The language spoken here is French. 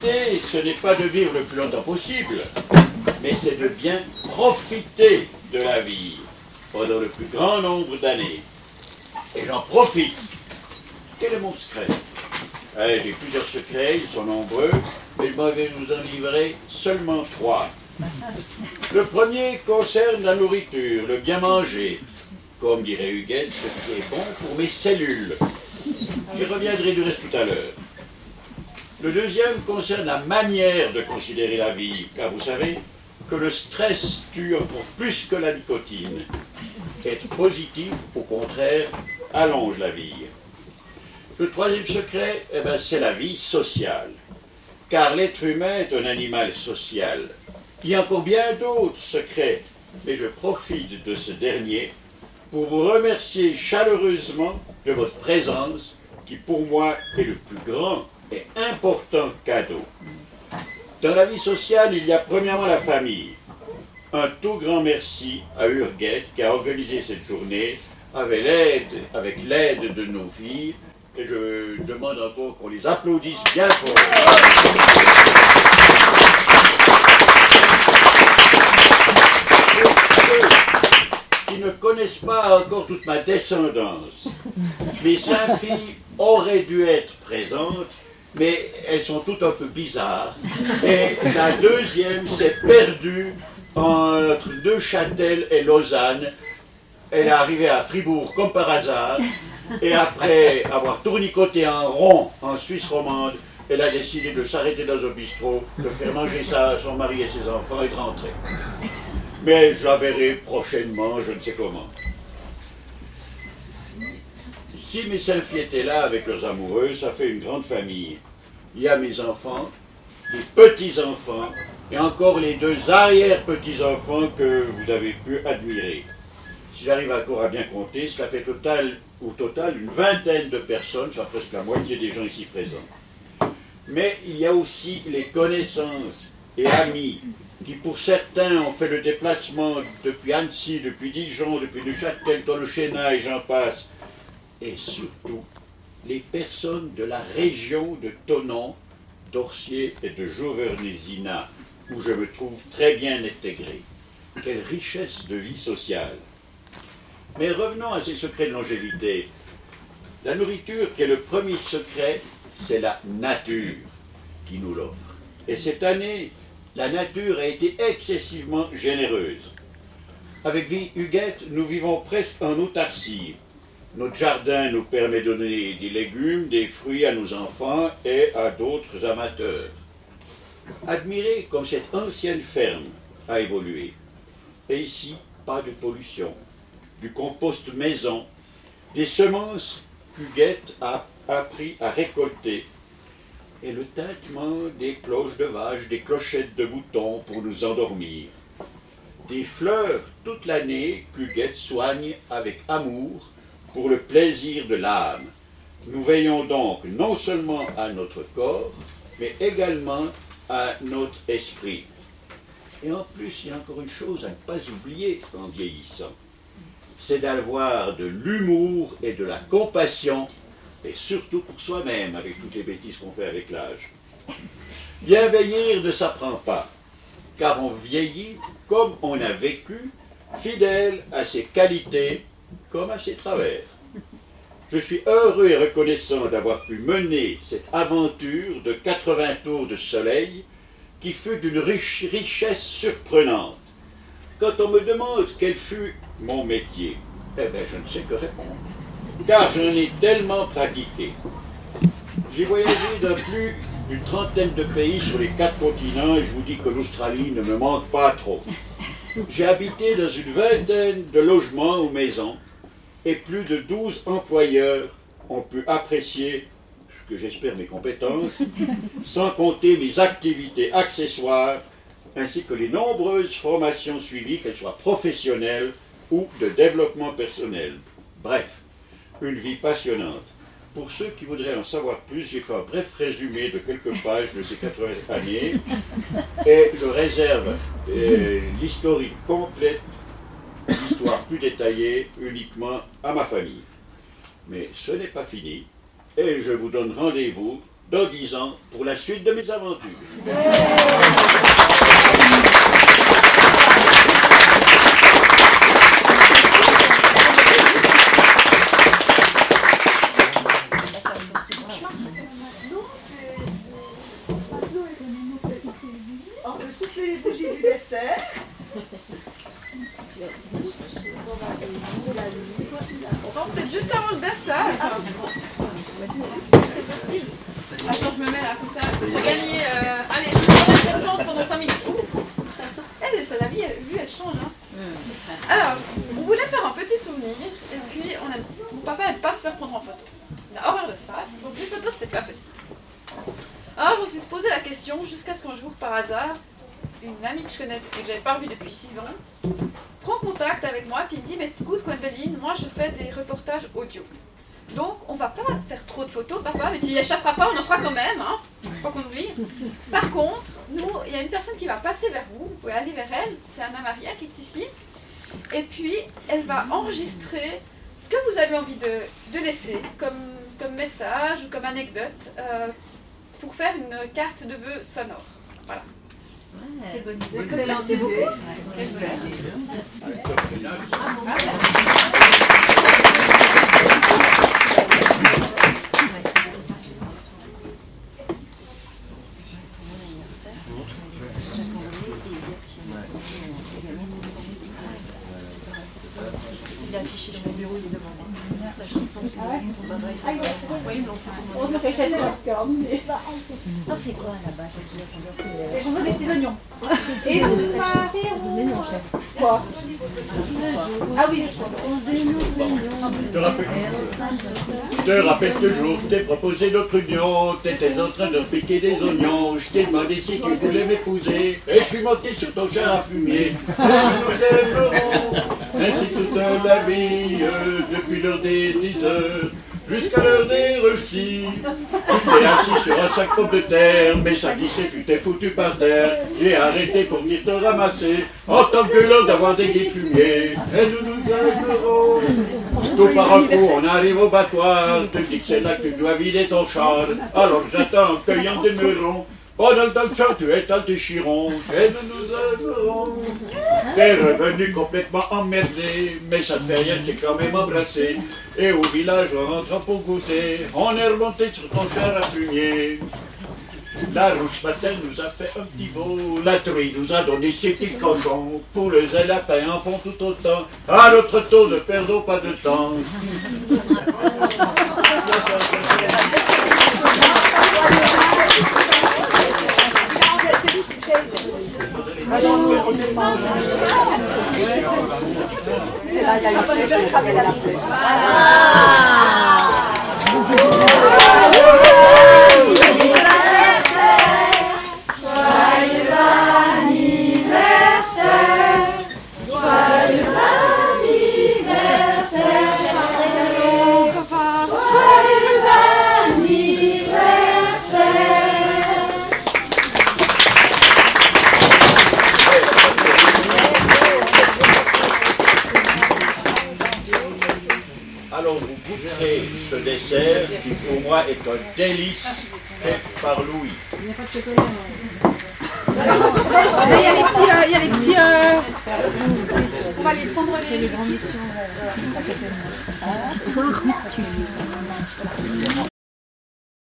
Ce n'est pas de vivre le plus longtemps possible, mais c'est de bien profiter de la vie pendant le plus grand nombre d'années. Et j'en profite. Quel est mon secret? J'ai plusieurs secrets, ils sont nombreux, mais je vais vous en livrer seulement 3. Le premier concerne la nourriture, le bien manger. Comme dirait Huguette, ce qui est bon pour mes cellules. J'y reviendrai du reste tout à l'heure. Le deuxième concerne la manière de considérer la vie, car vous savez que le stress tue encore plus que la nicotine. Être positif, au contraire, allonge la vie. Le troisième secret, c'est la vie sociale, car l'être humain est un animal social. Il y a encore bien d'autres secrets, mais je profite de ce dernier pour vous remercier chaleureusement de votre présence, qui pour moi est le plus grand et important cadeau. Dans la vie sociale, il y a premièrement la famille. Un tout grand merci à Huguette qui a organisé cette journée avec l'aide de nos filles. Et je demande encore qu'on les applaudisse bien fort. Pour ceux qui ne connaissent pas encore toute ma descendance, mes 5 filles auraient dû être présentes, mais elles sont toutes un peu bizarres. Et la deuxième s'est perdue entre Neuchâtel et Lausanne. Elle est arrivée à Fribourg comme par hasard, et après avoir tournicoté en rond en Suisse romande, elle a décidé de s'arrêter dans un bistrot, de faire manger son mari et ses enfants et de rentrer. Mais je la verrai prochainement, je ne sais comment. Si mes 5 filles étaient là avec leurs amoureux, ça fait une grande famille. Il y a mes enfants, les petits-enfants, et encore les 2 arrière-petits-enfants que vous avez pu admirer. Si j'arrive encore à bien compter, cela fait au total une vingtaine de personnes, soit presque la moitié des gens ici présents. Mais il y a aussi les connaissances et amis qui, pour certains, ont fait le déplacement depuis Annecy, depuis Dijon, depuis Neuchâtel, Tolochéna et j'en passe. Et surtout, les personnes de la région de Thonon, d'Orcier et de Jauvernesina, où je me trouve très bien intégré. Quelle richesse de vie sociale! Mais revenons à ces secrets de longévité. La nourriture, qui est le premier secret, c'est la nature qui nous l'offre. Et cette année, la nature a été excessivement généreuse. Avec Huguette, nous vivons presque en autarcie. Notre jardin nous permet de donner des légumes, des fruits à nos enfants et à d'autres amateurs. Admirez comme cette ancienne ferme a évolué. Et ici, pas de pollution, du compost maison, des semences qu'Huguette a appris à récolter, et le tintement des cloches de vache, des clochettes de moutons pour nous endormir. Des fleurs toute l'année qu'Huguette soigne avec amour pour le plaisir de l'âme. Nous veillons donc non seulement à notre corps, mais également à notre esprit. Et en plus, il y a encore une chose à ne pas oublier en vieillissant. C'est d'avoir de l'humour et de la compassion, et surtout pour soi-même, avec toutes les bêtises qu'on fait avec l'âge. Bien vieillir ne s'apprend pas, car on vieillit comme on a vécu, fidèle à ses qualités comme à ses travers. Je suis heureux et reconnaissant d'avoir pu mener cette aventure de 80 tours de soleil qui fut d'une richesse surprenante. Quand on me demande quel fut mon métier, je ne sais que répondre, car j'en ai tellement pratiqué. J'ai voyagé dans plus d'une trentaine de pays sur les 4 continents et je vous dis que l'Australie ne me manque pas trop. J'ai habité dans une vingtaine de logements ou maisons et plus de 12 employeurs ont pu apprécier, ce que j'espère mes compétences, sans compter mes activités accessoires ainsi que les nombreuses formations suivies, qu'elles soient professionnelles ou de développement personnel. Bref, une vie passionnante. Pour ceux qui voudraient en savoir plus, j'ai fait un bref résumé de quelques pages de ces 80 années et je réserve l'historique complète, l'histoire plus détaillée uniquement à ma famille. Mais ce n'est pas fini et je vous donne rendez-vous dans 10 ans pour la suite de mes aventures. On peut souffler les bougies du dessert. Bon, peut-être juste avant le dessert. C'est possible. Attends, je me mets là, comme ça. J'ai gagné. Allez, je vais rester pendant 5 minutes. Elle, c'est la vie, elle change. Hein. Alors, on voulait faire un petit souvenir. Et puis, mon papa n'aime pas se faire prendre en photo. Il a horreur de ça. Donc, une photo, c'était pas possible. Alors, je me suis posé la question jusqu'à ce qu'un jour, par hasard, une amie que je connais et que j'avais pas revue depuis 6 ans prend contact avec moi et me dit « Mais écoute, Gwendoline, moi je fais des reportages audio. Donc, on va pas faire trop de photos, papa, mais tu n'y échapperas pas, on en fera quand même, hein. Faut pas qu'on oublie. Par contre, nous, il y a une personne qui va passer vers vous, vous pouvez aller vers elle, c'est Anna Maria qui est ici. Et puis, elle va enregistrer ce que vous avez envie de laisser comme message ou comme anecdote pour faire une carte de vœux sonore. Voilà. Quelle bonne idée. Excellente idée. Il est affiché dans mon bureau, il est devant moi. La chanson que ton papa est oui, ils me l'ont fait On se fait chaîne parce que alors nous, non, c'est quoi là-bas? les chansons des petits oignons. Et nous marierons. Quoi? Ah oui. Je te rappelle toujours, je t'ai proposé notre union, t'étais en train de piquer des oignons, je t'ai demandé si tu voulais m'épouser, et je suis monté sur ton char à fumier. Nous nous aimerons ainsi toute la vie, depuis l'heure des 10 heures, jusqu'à l'heure des rechis. Tu t'es assis sur un sac pomme de terre, mais ça glissait, tu t'es foutu par terre. J'ai arrêté pour venir te ramasser, en tant que l'heure d'avoir des guides fumiers. Et nous nous aimerons. Tout par un coup, on arrive au battoir, te dis que c'est là que tu dois vider ton char. Alors j'attends en cueillant des melons. Pendant que dans le champ, tu étales tes chirons, et nous nous aimerons. T'es revenu complètement emmerdé, mais ça ne fait rien, je t'ai quand même embrassé. Et au village, en rentrant pour goûter, on est remonté sur ton char à fumier. La rousse matin nous a fait un petit beau, la truie nous a donné ses petits cochons, poules et lapins en font tout autant, à notre tour ne perdons pas de temps. C'est là, il y a une chaise qui rappelle à la tête. Alors vous goûterez ce dessert qui pour moi est un délice fait par Louis. Il y a les petits. On va les prendre les grands missions.